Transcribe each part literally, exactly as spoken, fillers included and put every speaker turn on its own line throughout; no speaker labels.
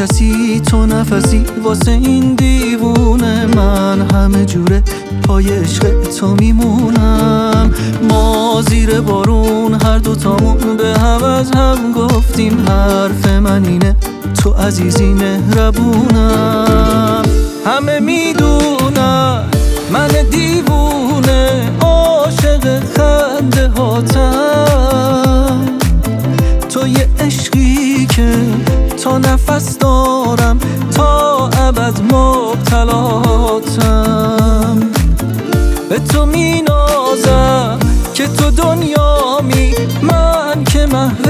کسی تو نفسی واسه این دیوونه من همه جوره پای عشق تو میمونم. ما زیر بارون هر دوتامون به هم از هم گفتیم حرف من اینه تو عزیزی مهربونم. همه میدونم من دیوونه عاشق خنده هاتم، تو یه عشقی که تا نفس دارم تا ابد مبتلاتم. به تو می نازم که تو دنیامی من که محو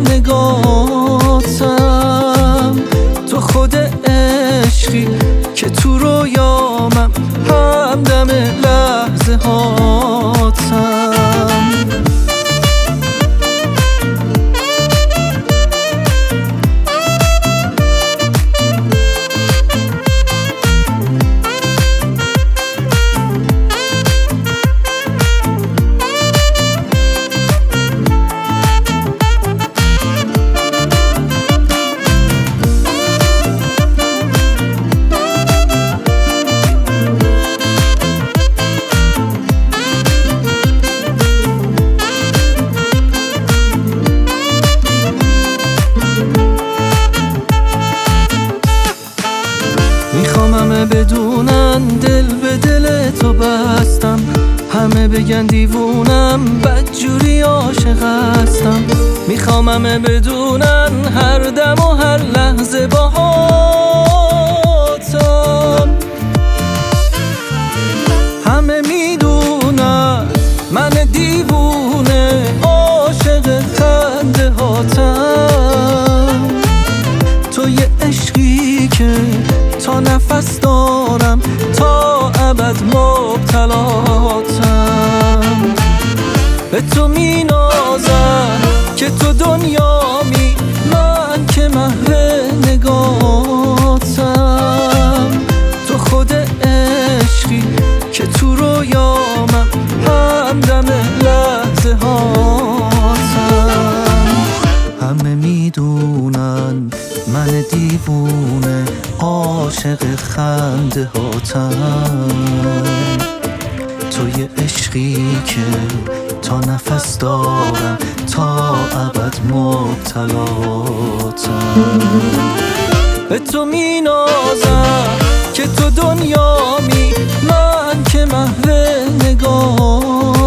نگاتم. تو خود عشقی که تو رویامم همدم لحظه هاتم. میخوام همه بدونن دل به دل تو بستم، همه بگن دیوونم بدجوری عاشق هستم. میخوام همه بدونن هر دم و هر لحظه باهاتم. همه میدونن من دیوونه عاشق خنده هاتم، تو یه عشقی که تا نفس دارم تا ابد مبتلاتم. به تو می نازم که تو دنیامی من که محو نگاتم. تو خود عشقی که تو رویامم همدم لحظه هاتم. همه میدونن من دیوونه عاشق خنده هاتم، تو یه عشقی که تا نفس دارم تا ابد مبتلاتم. به تو می نازم که تو دنیامی من که محو نگاه